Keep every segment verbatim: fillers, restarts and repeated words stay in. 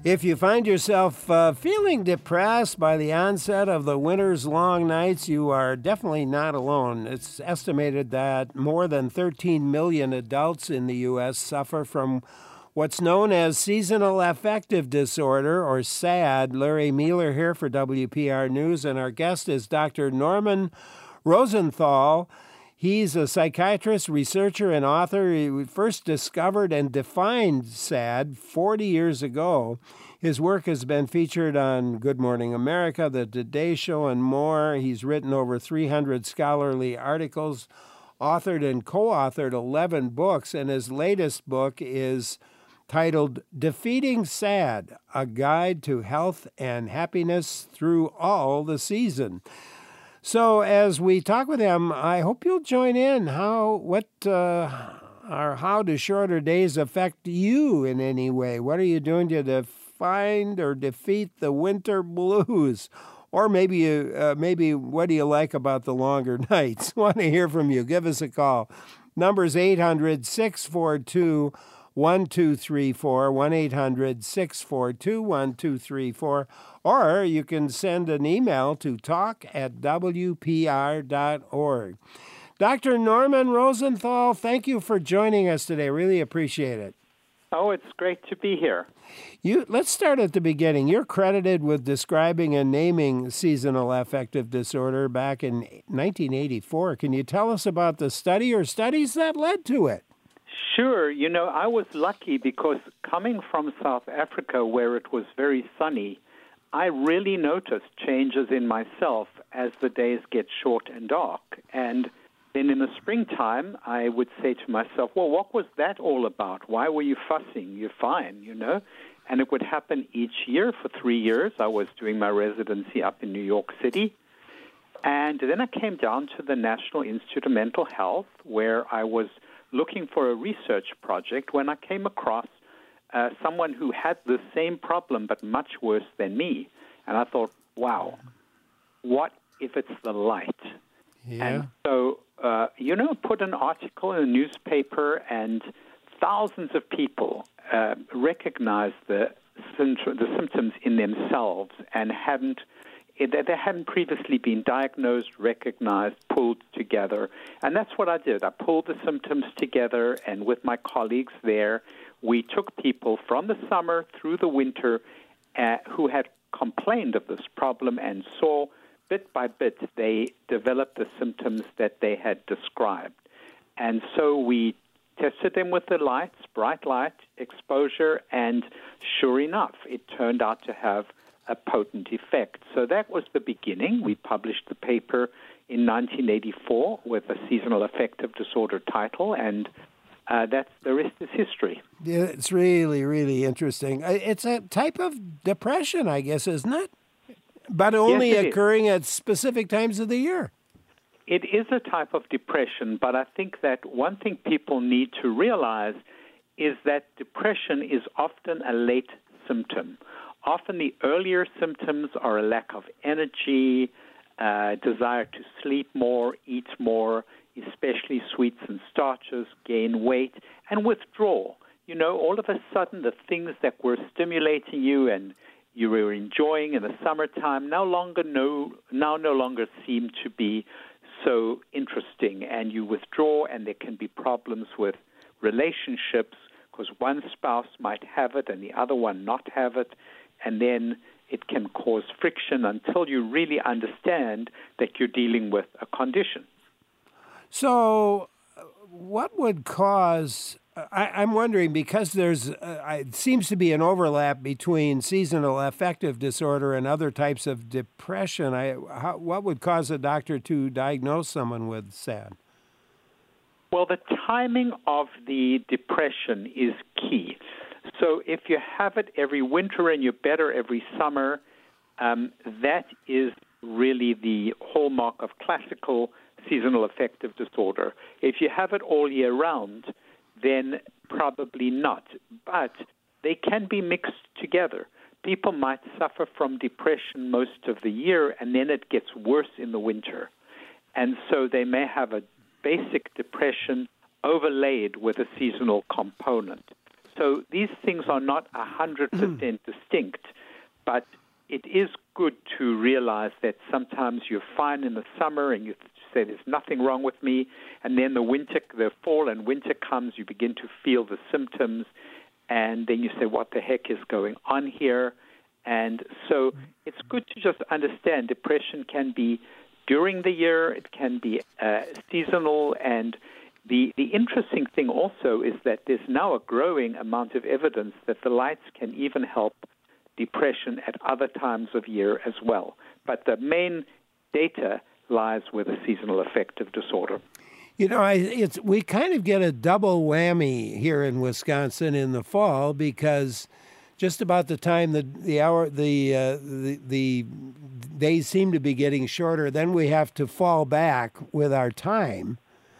If you find yourself uh, feeling depressed by the onset of the winter's long nights, you are definitely not alone. It's estimated that more than thirteen million adults in the U S suffer from what's known as seasonal affective disorder, or SAD. Larry Mueller here for W P R News, and our guest is Doctor Norman Rosenthal. He's a psychiatrist, researcher, and author. He first discovered and defined SAD forty years ago. His work has been featured on Good Morning America, The Today Show, and more. He's written over three hundred scholarly articles, authored and co-authored eleven books, and his latest book is titled Defeating SAD, A Guide to Health and Happiness Through All the Season. So as we talk with him, I hope you'll join in. How, what, uh, or how do shorter days affect you in any way? What are you doing to define or defeat the winter blues? Or maybe, you, uh, maybe what do you like about the longer nights? Want to hear from you? Give us a call. Number's eight hundred, six four two, one two three four, one eight hundred, six four two, one two three four. Or you can send an email to talk at w p r dot org. Doctor Norman Rosenthal, thank you for joining us today. Really appreciate it. Oh, it's great to be here. You, let's start at the beginning. You're credited with describing and naming seasonal affective disorder back in nineteen eighty-four. Can you tell us about the study or studies that led to it? Sure. You know, I was lucky because coming from South Africa, where it was very sunny, I really noticed changes in myself as the days get short and dark. And then in the springtime, I would say to myself, well, what was that all about? Why were you fussing? You're fine, you know? And it would happen each year for three years. I was doing my residency up in New York City. And then I came down to the National Institute of Mental Health, where I was looking for a research project when I came across Uh, someone who had the same problem but much worse than me. And I thought, wow, what if it's the light? Yeah. And so, uh, you know, put an article in a newspaper and thousands of people uh, recognized the, the symptoms in themselves and hadn't, they hadn't previously been diagnosed, recognized, pulled together. And that's what I did. I pulled the symptoms together, and with my colleagues there, we took people from the summer through the winter uh, who had complained of this problem and saw bit by bit they developed the symptoms that they had described. And so we tested them with the lights, bright light exposure, and sure enough, it turned out to have a potent effect. So that was the beginning. We published the paper in nineteen eighty-four with a seasonal affective disorder title, and Uh, that's the rest is history. Yeah, it's really, really interesting. It's a type of depression, I guess, isn't it? But only yes, occurring at specific times of the year. It is a type of depression, but I think that one thing people need to realize is that depression is often a late symptom. Often the earlier symptoms are a lack of energy, uh, desire to sleep more, eat more, especially sweets and starches, gain weight, and withdraw. You know, all of a sudden, the things that were stimulating you and you were enjoying in the summertime now longer no, now no longer seem to be so interesting, and you withdraw, and there can be problems with relationships because one spouse might have it and the other one not have it, and then it can cause friction until you really understand that you're dealing with a condition. So what would cause, I, I'm wondering, because there's, uh, it seems to be an overlap between seasonal affective disorder and other types of depression. I, how, what would cause a doctor to diagnose someone with SAD? Well, the timing of the depression is key. So if you have it every winter and you're better every summer, um, that is really the hallmark of classical seasonal affective disorder. If you have it all year round, then probably not. But they can be mixed together. People might suffer from depression most of the year, and then it gets worse in the winter. And so they may have a basic depression overlaid with a seasonal component. So these things are not one hundred percent distinct, but it is good to realize that sometimes you're fine in the summer and you say there's nothing wrong with me, and then the winter, the fall and winter comes, you begin to feel the symptoms, and then you say, what the heck is going on here? And so it's good to just understand depression can be during the year, it can be uh, seasonal, and the, the interesting thing also is that there's now a growing amount of evidence that the lights can even help depression at other times of year as well. But the main data lies with a seasonal affective disorder. You know, I, it's we kind of get a double whammy here in Wisconsin in the fall, because just about the time the the hour the uh, the, the days seem to be getting shorter, then we have to fall back with our time.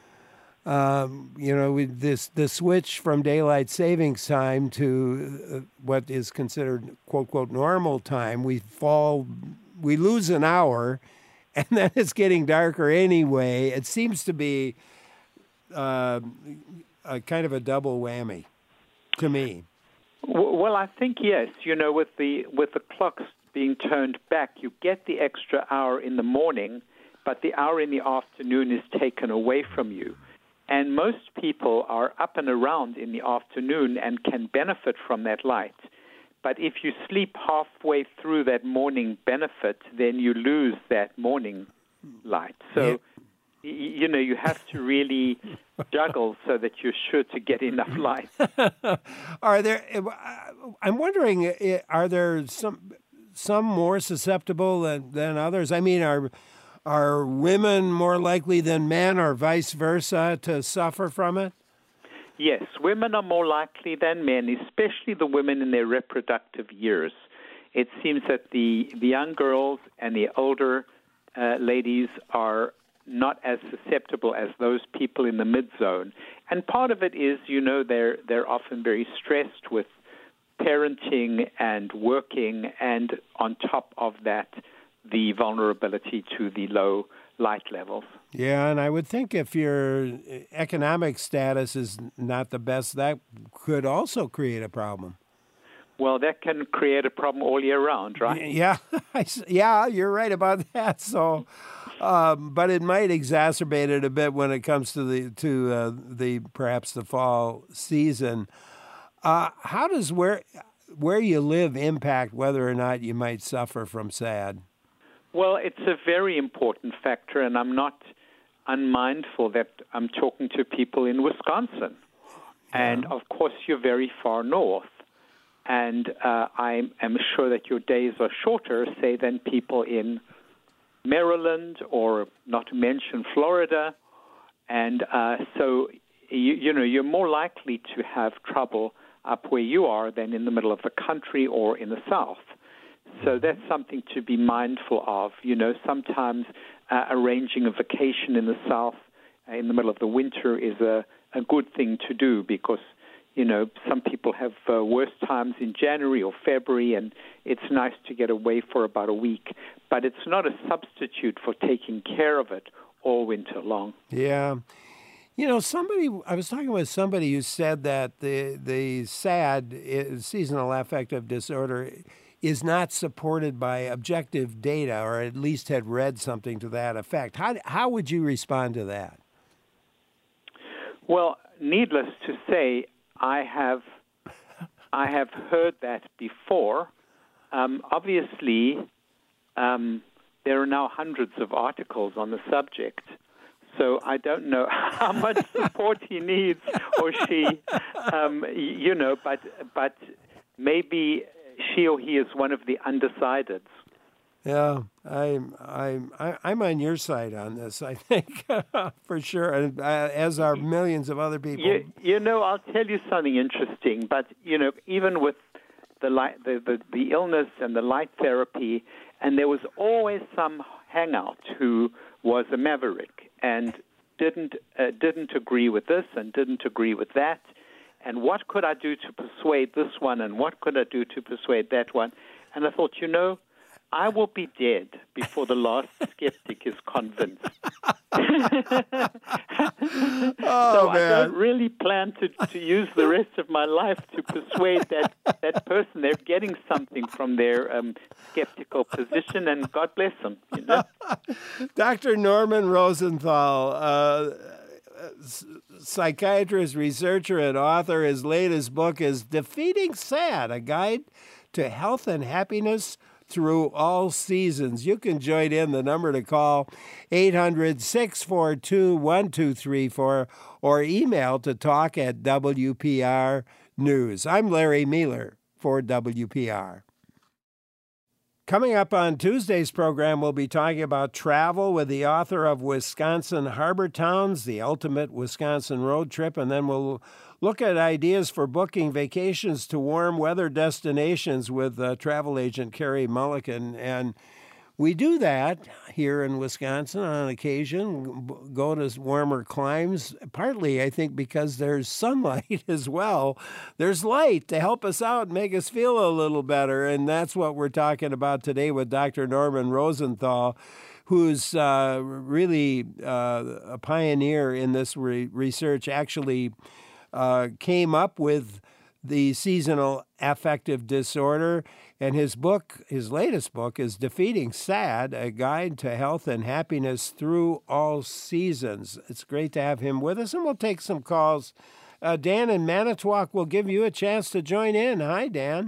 Um, you know, with this the switch from daylight savings time to uh, what is considered quote quote normal time, we fall, we lose an hour, and then it's getting darker anyway. It seems to be uh, a kind of a double whammy to me. Well, I think yes. You know, with the with the clocks being turned back, you get the extra hour in the morning, but the hour in the afternoon is taken away from you. And most people are up and around in the afternoon and can benefit from that light. But if you sleep halfway through that morning benefit, then you lose that morning light. So, yeah. you know, you have to really juggle so that you're sure to get enough light. Are there? I'm wondering, are there some some more susceptible than, than others? I mean, are are women more likely than men, or vice versa, to suffer from it? Yes, women are more likely than men, especially the women in their reproductive years. It seems that the, the young girls and the older uh, ladies are not as susceptible as those people in the mid-zone. And part of it is, you know, they're they're often very stressed with parenting and working, and on top of that, the vulnerability to the low light levels. Yeah, and I would think if your economic status is not the best, that could also create a problem. Well, that can create a problem all year round, right? Yeah, yeah, you're right about that. So, um, but it might exacerbate it a bit when it comes to the to uh, the perhaps the fall season. Uh, how does where where you live impact whether or not you might suffer from S A D? Well, it's a very important factor, and I'm not unmindful that I'm talking to people in Wisconsin. Yeah. And, of course, you're very far north. And uh, I am sure that your days are shorter, say, than people in Maryland, or not to mention Florida. And uh, so, you, you know, you're more likely to have trouble up where you are than in the middle of the country or in the south. So that's something to be mindful of. You know, sometimes uh, arranging a vacation in the south uh, in the middle of the winter is a, a good thing to do, because, you know, some people have uh, worse times in January or February, and it's nice to get away for about a week. But it's not a substitute for taking care of it all winter long. Yeah. You know, somebody, I was talking with somebody who said that the, the S A D, seasonal affective disorder, is not supported by objective data, or at least had read something to that effect. How how would you respond to that? Well, needless to say, I have I have heard that before. Um, obviously, um, there are now hundreds of articles on the subject, so I don't know how much support he needs or she, um, you know, but but maybe she or he is one of the undecideds. Yeah, I'm I'm I'm on your side on this, I think, for sure, and uh, as are millions of other people. You, you know, I'll tell you something interesting. But you know, even with the light, the, the the illness and the light therapy, and there was always some hangout who was a maverick and didn't uh, didn't agree with this and didn't agree with that. And what could I do to persuade this one, and what could I do to persuade that one? And I thought, you know, I will be dead before the last skeptic is convinced. Oh, so man. I don't really plan to, to use the rest of my life to persuade that, that person they're getting something from their um, skeptical position, and God bless them. You know? Doctor Norman Rosenthal, uh, psychiatrist, researcher, and author. His latest book is Defeating SAD, A Guide to Health and Happiness Through All Seasons. You can join in. The number to call, eight hundred, six four two, one two three four, or email to talk at W P R News. I'm Larry Mueller for W P R. Coming up on Tuesday's program, we'll be talking about travel with the author of Wisconsin Harbor Towns, the ultimate Wisconsin road trip, and then we'll look at ideas for booking vacations to warm weather destinations with uh, travel agent Carrie Mulliken. And we do that here in Wisconsin on occasion, go to warmer climes, partly, I think, because there's sunlight as well. There's light to help us out and make us feel a little better, and that's what we're talking about today with Doctor Norman Rosenthal, who's uh, really uh, a pioneer in this re- research, actually uh, came up with the seasonal affective disorder. And his book, his latest book, is Defeating SAD, A Guide to Health and Happiness Through All Seasons. It's great to have him with us, and we'll take some calls. Uh, Dan in Manitowoc will give you a chance to join in. Hi, Dan.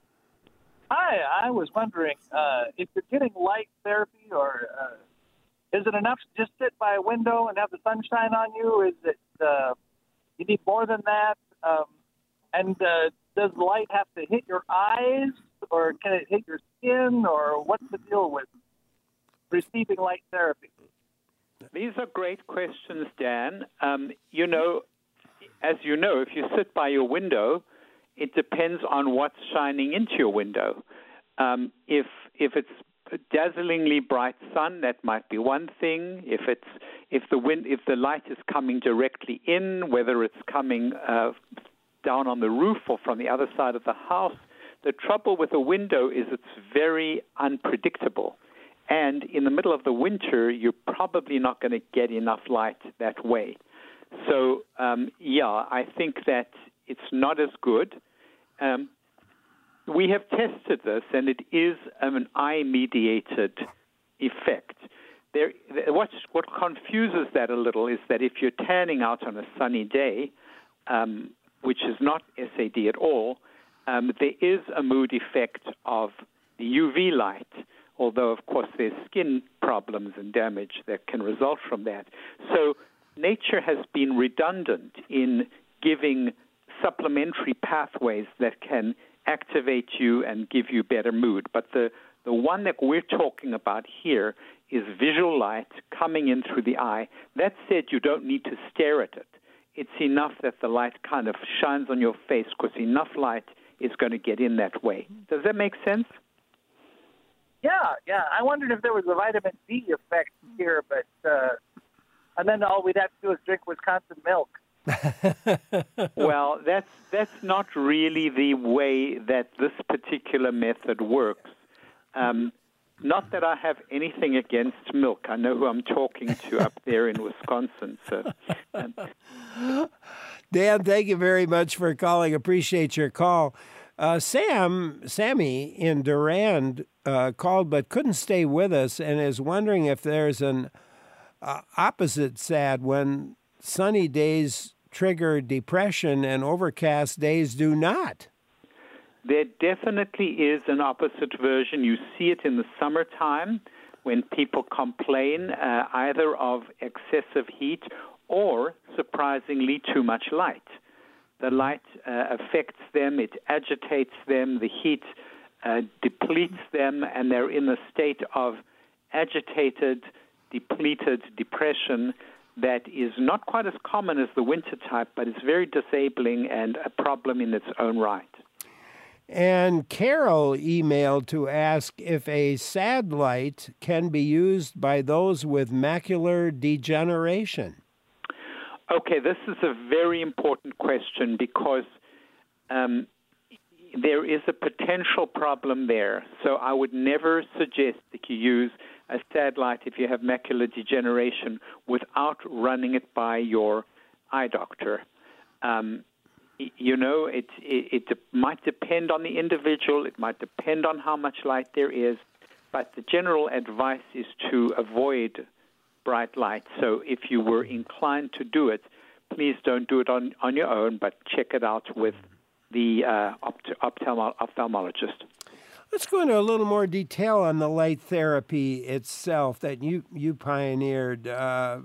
Hi, I was wondering uh, if you're getting light therapy, or uh, is it enough to just sit by a window and have the sunshine on you? Is it uh, you need more than that? Um, and uh, does light have to hit your eyes, or can it hit your skin, or what's the deal with receiving light therapy? These are great questions, Dan. Um, you know, as you know, if you sit by your window, it depends on what's shining into your window. Um, if if it's dazzlingly bright sun, that might be one thing. If it's if the wind if the light is coming directly in, whether it's coming uh, down on the roof or from the other side of the house, the trouble with a window is it's very unpredictable. And in the middle of the winter, you're probably not going to get enough light that way. So, um, yeah, I think that it's not as good. Um, we have tested this, and it is um, an eye-mediated effect. There, what, what confuses that a little is that if you're tanning out on a sunny day, um, which is not S A D at all, um, there is a mood effect of the U V light, although, of course, there's skin problems and damage that can result from that. So nature has been redundant in giving supplementary pathways that can activate you and give you better mood. But the, the one that we're talking about here is visual light coming in through the eye. That said, you don't need to stare at it. It's enough that the light kind of shines on your face, because enough light is going to get in that way. Does that make sense? Yeah, yeah. I wondered if there was a vitamin D effect here, but uh, and then all we'd have to do is drink Wisconsin milk. Well, that's that's not really the way that this particular method works. Um, not that I have anything against milk. I know who I'm talking to up there in Wisconsin. So, um, Dan, thank you very much for calling. Appreciate your call. Uh, Sam, Sammy in Durand uh, called but couldn't stay with us and is wondering if there's an uh, opposite SAD when sunny days trigger depression and overcast days do not. There definitely is an opposite version. You see it in the summertime when people complain uh, either of excessive heat or, surprisingly, too much light. The light uh, affects them, it agitates them, the heat uh, depletes them, and they're in a state of agitated, depleted depression that is not quite as common as the winter type, but it's very disabling and a problem in its own right. And Carol emailed to ask if a SAD light can be used by those with macular degeneration. Okay, this is a very important question because um, there is a potential problem there. So I would never suggest that you use a SAD light if you have macular degeneration without running it by your eye doctor. Um, you know, it, it, it might depend on the individual. It might depend on how much light there is. But the general advice is to avoid bright light. So if you were inclined to do it, please don't do it on, on your own, but check it out with the uh, opt- ophthalmo- ophthalmologist. Let's go into a little more detail on the light therapy itself that you, you pioneered. Uh,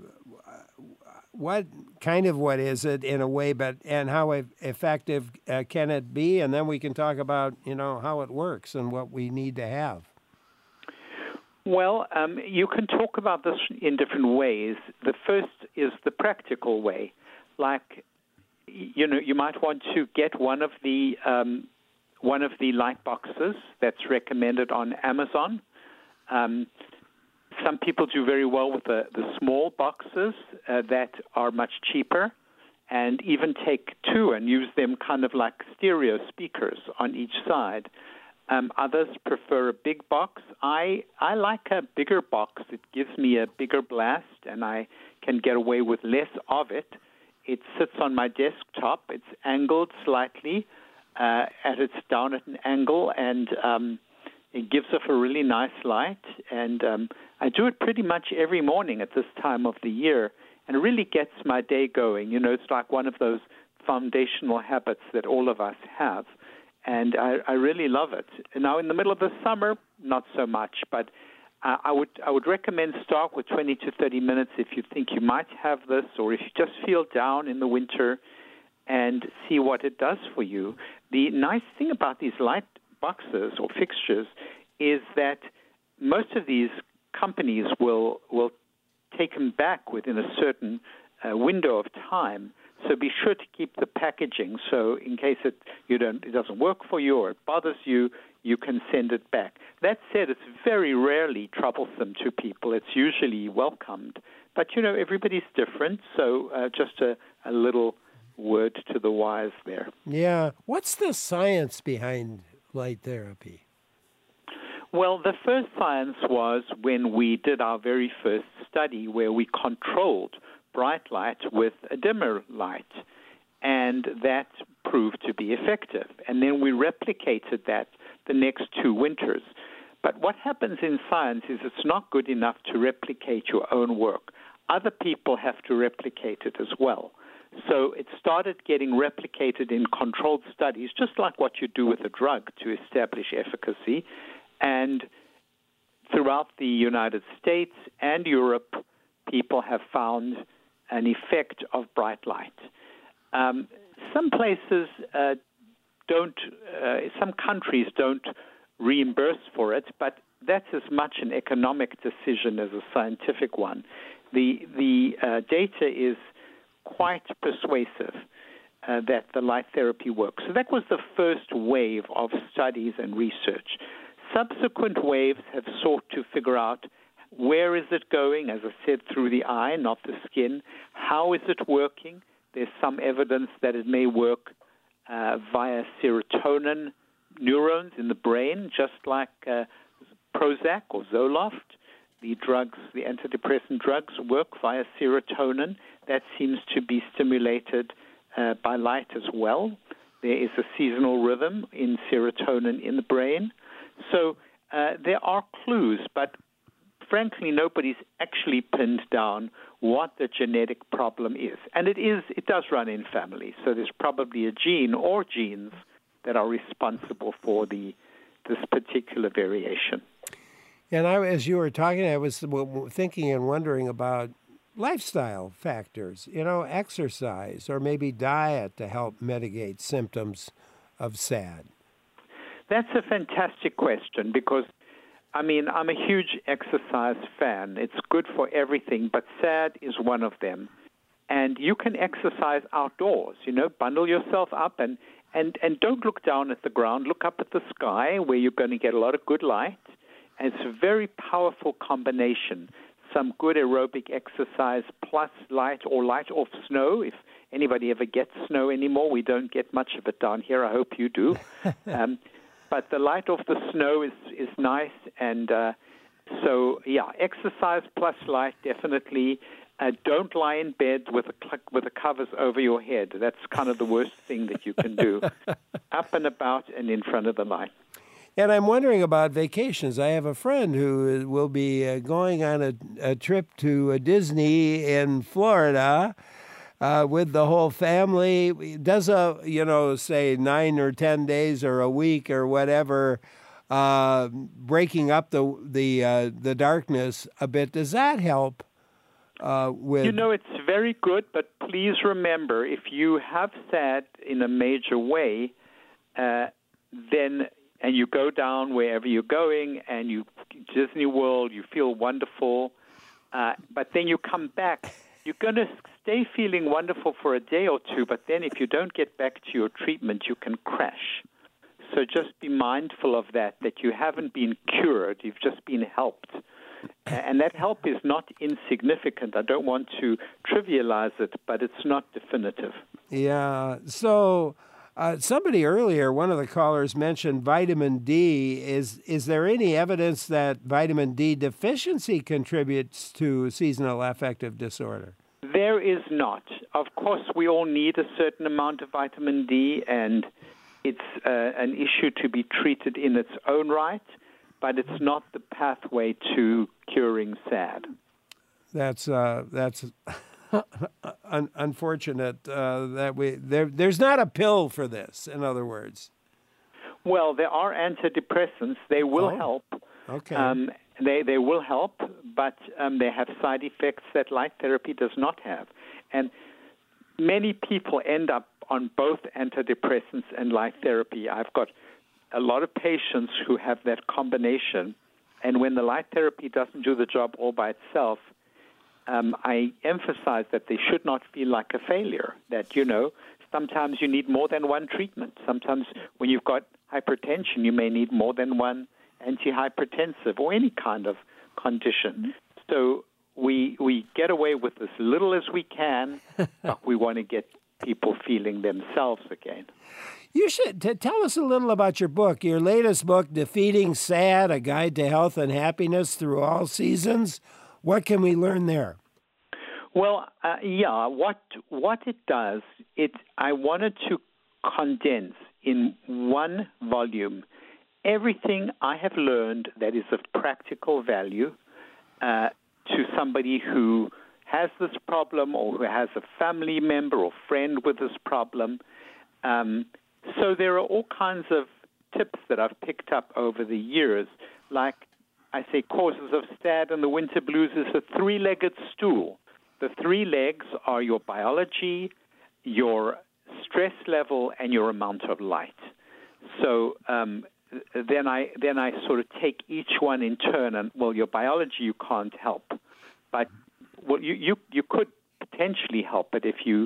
what kind of what is it in a way, but and how effective uh, can it be? And then we can talk about, you know, how it works and what we need to have. Well, um, you can talk about this in different ways. The first is the practical way. Like, you know, you might want to get one of the um, one of the light boxes that's recommended on Amazon. Um, some people do very well with the, the small boxes uh, that are much cheaper, and even take two and use them kind of like stereo speakers on each side. Um, others prefer a big box. I I like a bigger box. It gives me a bigger blast, and I can get away with less of it. It sits on my desktop. It's angled slightly, uh, and it's down at an angle, and um, it gives off a really nice light. And um, I do it pretty much every morning at this time of the year, and it really gets my day going. You know, it's like one of those foundational habits that all of us have. And I, I really love it. Now, in the middle of the summer, not so much, but uh, I would I would recommend start with twenty to thirty minutes if you think you might have this, or if you just feel down in the winter, and see what it does for you. The nice thing about these light boxes or fixtures is that most of these companies will will take them back within a certain uh, window of time. So be sure to keep the packaging. So in case it you don't it doesn't work for you or it bothers you, you can send it back. That said, it's very rarely troublesome to people. It's usually welcomed. But you know, everybody's different. So uh, just a, a little word to the wise there. Yeah. What's the science behind light therapy? Well, the first science was when we did our very first study where we controlled bright light with a dimmer light, and that proved to be effective. And then we replicated that the next two winters. But what happens in science is it's not good enough to replicate your own work. Other people have to replicate it as well. So it started getting replicated in controlled studies, just like what you do with a drug to establish efficacy. And throughout the United States and Europe, people have found an effect of bright light. Um, some places uh, don't, uh, some countries don't reimburse for it, but that's as much an economic decision as a scientific one. The, the uh, data is quite persuasive uh, that the light therapy works. So that was the first wave of studies and research. Subsequent waves have sought to figure out where is it going, as I said, through the eye, not the skin. How is it working? There's some evidence that it may work uh, via serotonin neurons in the brain, just like uh, Prozac or Zoloft. The drugs, the antidepressant drugs, work via serotonin. That seems to be stimulated uh, by light as well. There is a seasonal rhythm in serotonin in the brain. So uh, there are clues, but frankly, nobody's actually pinned down what the genetic problem is. And it is, it does run in families. So there's probably a gene or genes that are responsible for the this particular variation. And I, as you were talking, I was thinking and wondering about lifestyle factors, you know, exercise or maybe diet to help mitigate symptoms of SAD. That's a fantastic question because, I mean, I'm a huge exercise fan. It's good for everything, but SAD is one of them. And you can exercise outdoors, you know, bundle yourself up and, and, and don't look down at the ground. Look up at the sky where you're going to get a lot of good light. And it's a very powerful combination. some good aerobic exercise plus light or light off snow. If anybody ever gets snow anymore, we don't get much of it down here. I hope you do. um, but the light off the snow is, is nice. And uh, so, yeah, exercise plus light, definitely. Uh, don't lie in bed with a cl- with the covers over your head. That's kind of the worst thing that you can do. Up and about and in front of the light. And I'm wondering about vacations. I have a friend who will be uh, going on a, a trip to uh, Disney in Florida uh, with the whole family. Does a, you know, say nine or ten days or a week or whatever, uh, breaking up the the uh, the darkness a bit. Does that help? Uh, with you know, it's very good, but please remember, if you have SAD in a major way, uh, then and you go down wherever you're going, and you Disney World, you feel wonderful, uh, but then you come back, you're going to stay feeling wonderful for a day or two, but then if you don't get back to your treatment, you can crash. So just be mindful of that, that you haven't been cured, you've just been helped. And that help is not insignificant. I don't want to trivialize it, but it's not definitive. Yeah. So uh, somebody earlier, one of the callers mentioned vitamin D. Is is there any evidence that vitamin D deficiency contributes to seasonal affective disorder? There is not. Of course, we all need a certain amount of vitamin D, and it's uh, an issue to be treated in its own right. But it's not the pathway to curing SAD. That's uh, that's un- unfortunate uh, that we there. There's not a pill for this. In other words, well, there are antidepressants. They will oh, help. Okay. Um, they they will help, but um, they have side effects that light therapy does not have, and many people end up on both antidepressants and light therapy. I've got a lot of patients who have that combination, and when the light therapy doesn't do the job all by itself, um, I emphasize that they should not feel like a failure, that, you know, sometimes you need more than one treatment. Sometimes when you've got hypertension, you may need more than one antihypertensive or any kind of condition. Mm-hmm. So we we get away with as little as we can, but we want to get people feeling themselves again. You should t- tell us a little about your book, your latest book, Defeating SAD, A Guide to Health and Happiness Through All Seasons. What can we learn there? Well, uh, yeah, what what it does, it I wanted to condense in one volume everything I have learned that is of practical value uh, to somebody who has this problem or who has a family member or friend with this problem. Um, So there are all kinds of tips that I've picked up over the years, like I say causes of SAD and the winter blues is a three-legged stool. The three legs are your biology, your stress level, and your amount of light. So um, then I then I sort of take each one in turn, and well, your biology you can't help, but well, you you, you could potentially help it if you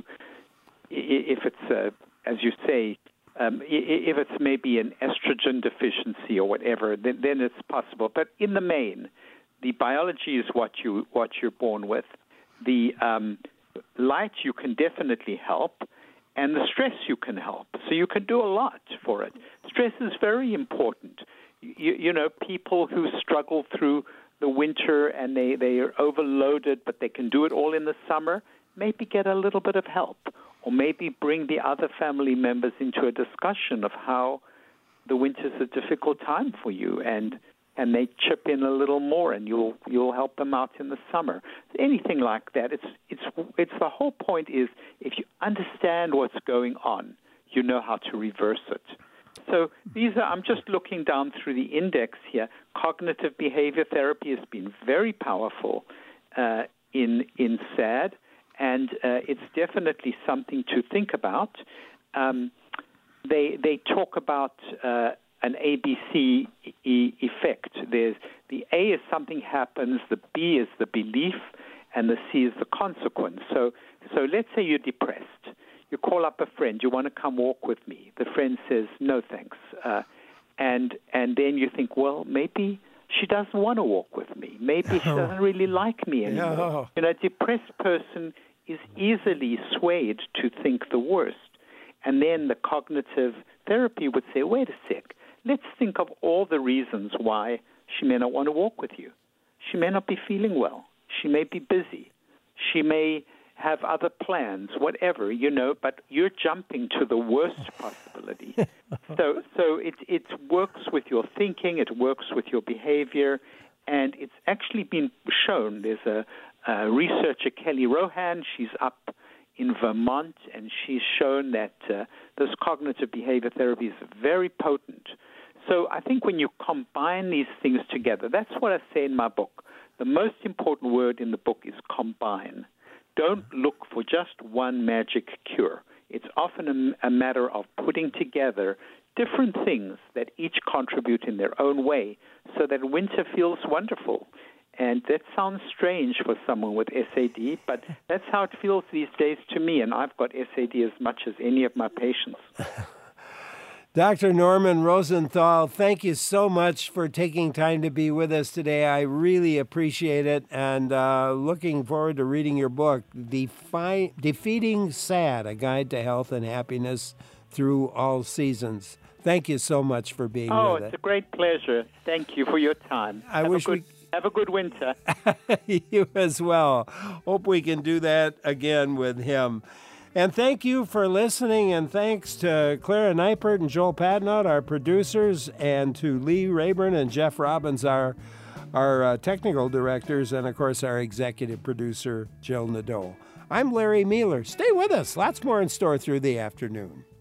if it's uh, as you say. Um, if it's maybe an estrogen deficiency or whatever, then, then it's possible. But in the main, the biology is what you what you're born with. The um, light you can definitely help, and the stress you can help. So you can do a lot for it. Stress is very important. You, you know, people who struggle through the winter and they, they are overloaded, but they can do it all in the summer, maybe get a little bit of help. Or maybe bring the other family members into a discussion of how the winter's a difficult time for you, and and they chip in a little more, and you'll you'll help them out in the summer. Anything like that. It's it's it's the whole point is if you understand what's going on, you know how to reverse it. So these are. I'm just looking down through the index here. Cognitive behavior therapy has been very powerful uh, in in SAD. And uh, it's definitely something to think about. Um, they they talk about uh, an A B C e- effect. There's the A is something happens, the B is the belief, and the C is the consequence. So so let's say you're depressed. You call up a friend. You want to come walk with me. The friend says no, thanks. Uh, and and then you think, well, maybe she doesn't want to walk with me. me. Maybe she doesn't really like me anymore. No. You know, a depressed person is easily swayed to think the worst. And then the cognitive therapy would say, wait a sec, let's think of all the reasons why she may not want to walk with you. She may not be feeling well. She may be busy. She may have other plans, whatever, you know, but you're jumping to the worst possibility. so so it, it works with your thinking, it works with your behavior, and it's actually been shown. There's a, a researcher, Kelly Rohan, she's up in Vermont, and she's shown that uh, this cognitive behavior therapy is very potent. So I think when you combine these things together, that's what I say in my book. The most important word in the book is combine. Don't look for just one magic cure. It's often a, a matter of putting together different things that each contribute in their own way so that winter feels wonderful. And that sounds strange for someone with S A D, but that's how it feels these days to me, and I've got S A D as much as any of my patients. Doctor Norman Rosenthal, thank you so much for taking time to be with us today. I really appreciate it, and uh, looking forward to reading your book, Defi- Defeating SAD, A Guide to Health and Happiness Through All Seasons. Thank you so much for being oh, with us. Oh, it's a great pleasure. Thank you for your time. I have wish a good, we... Have a good winter. You as well. Hope we can do that again with him. And thank you for listening, and thanks to Clara Neipert and Joel Padnott, our producers, and to Lee Rayburn and Jeff Robbins, our, our uh, technical directors, and, of course, our executive producer, Jill Nadeau. I'm Larry Mueller. Stay with us. Lots more in store through the afternoon.